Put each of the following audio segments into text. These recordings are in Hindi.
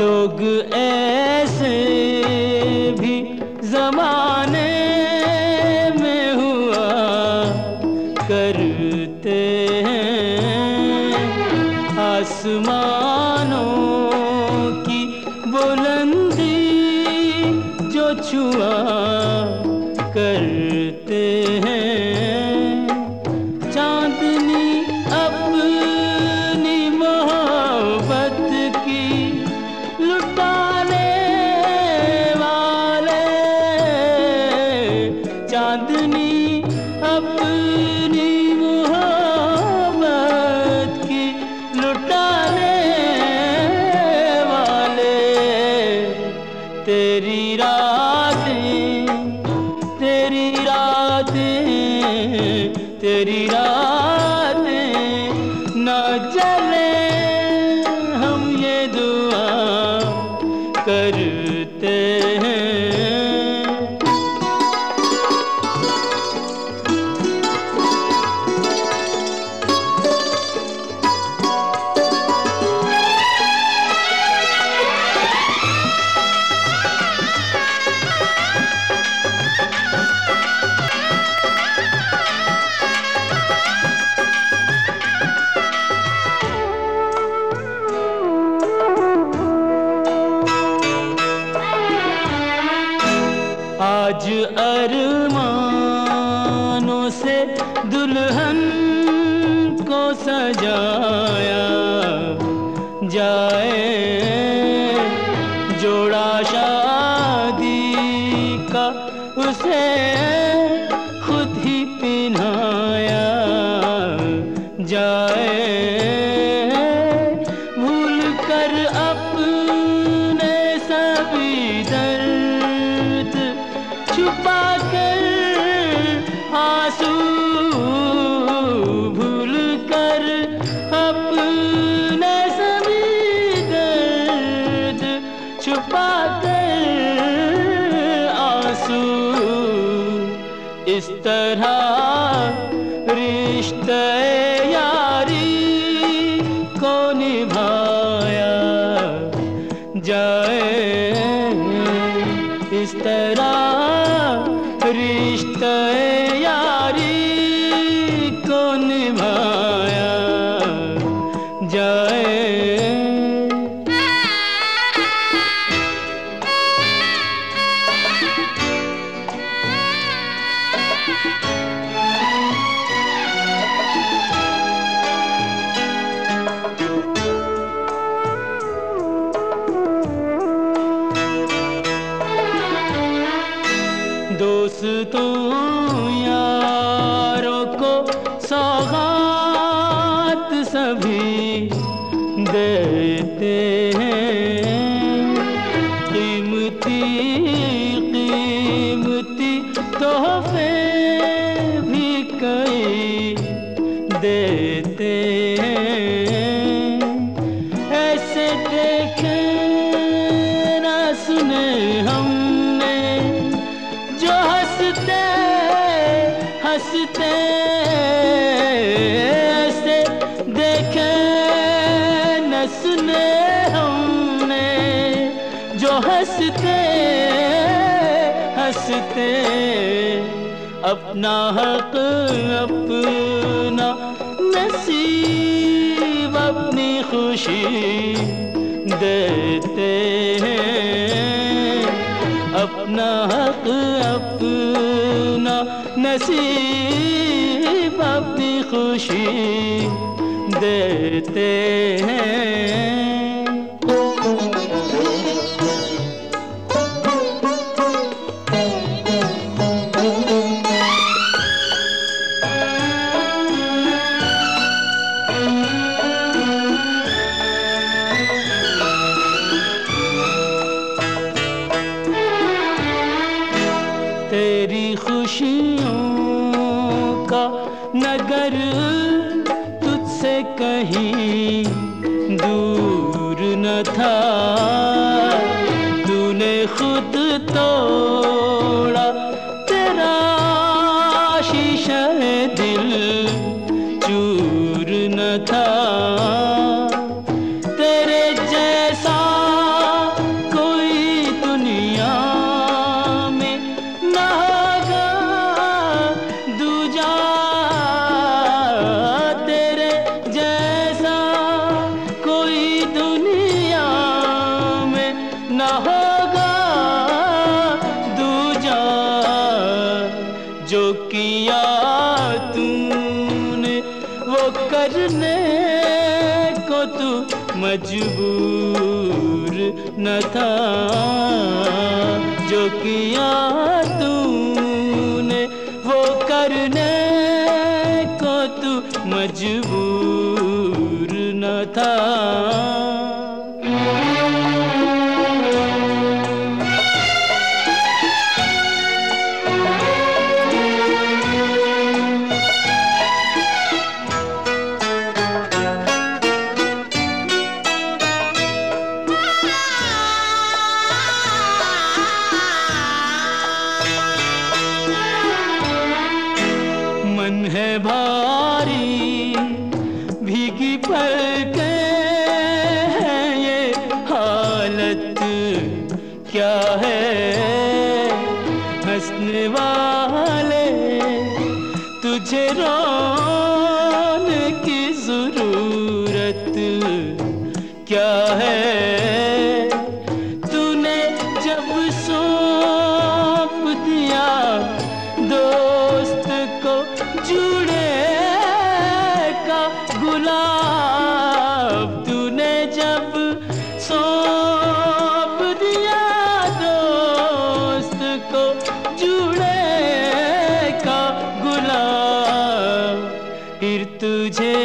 लोग ऐसे भी जमाने में हुआ करते हैं। आसमानों की बुलंदी जो छुआ करते हैं। चांदनी अपनी मोहब्बत की लुटाने वाले, चांदनी अपनी मोहब्बत की लुटाने वाले। तेरी रातें, तेरी रातें, तेरी रातें न जले, हम ये दुआ करते हैं। आज अरमानों से दुल्हन को सजाया जाए, जोड़ा शादी का उसे खुद ही पहनाया जाए। भूल कर अपने सभी दर्द छुपा कर आंसू, भूल कर अपने सभी दर्द छुपा कर आंसू। इस तरह रिश्ते यारी को निभाया जाए। इस तरह रिश्ते यारी को निभाया जाए। दोस्तों यारों को सौगात सभी देते हैं। कीमती कीमती तोहफे भी कई देते हैं। ऐसे देखे न सुने हमने जो हंसते हंसते, ऐसे देखे न सुने हमने जो हंसते हंसते। अपना हक अपना नसीब अपनी खुशी देते हैं। अपना हक अपना नसीब अपनी खुशी देते हैं। तेरी खुशियों का नगर तुझसे कहीं दूर न था। तूने खुद तोड़ा तेरा शीशा दिल चूर न था। तेरे जैसा न होगा दूजा। जो किया तूने वो करने को तू मजबूर न था। जो किया तूने वो करने को तू मजबूर न था। मन है भारी भीगी पलकें हैं, ये हालत क्या है। हंसने वाले तुझे रोने की जरूरत क्या है। तूने जब सौंप दिया दोस्त को जुड़े का गुलाब, तूने जब सौंप दिया दोस्त को जुड़े का गुलाब, फिर तुझे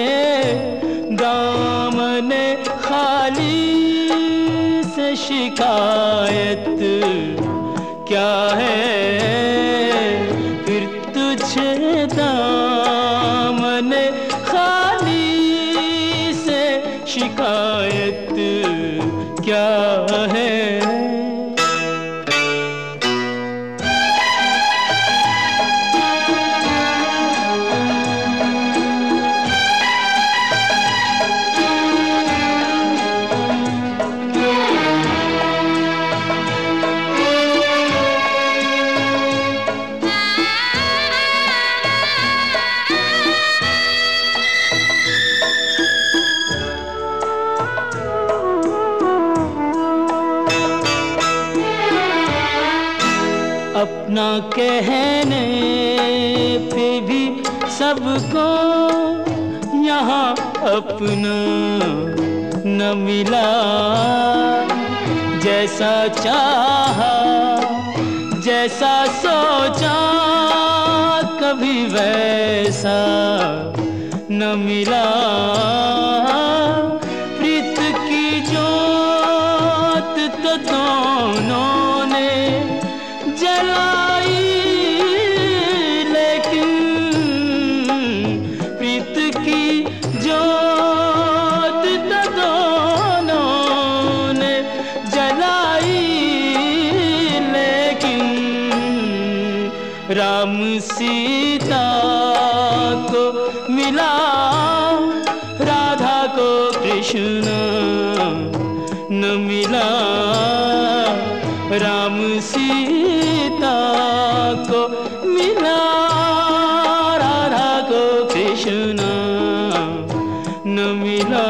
दामने खाली से शिकायत क्या है। फिर तुझे दामने खाली से शिकायत क्या है। अपना कहने पे भी सबको यहाँ अपना न मिला। जैसा चाहा जैसा सोचा कभी वैसा न मिला। प्रीत की जोत तो दोनों ने जलाई, लेकिन प्रीत की जोत तो दोनों ने जलाई, लेकिन राम सीता को मिला, राधा को कृष्ण न मिला। राम सीता को मिला, राधा को कृष्ण न मिला।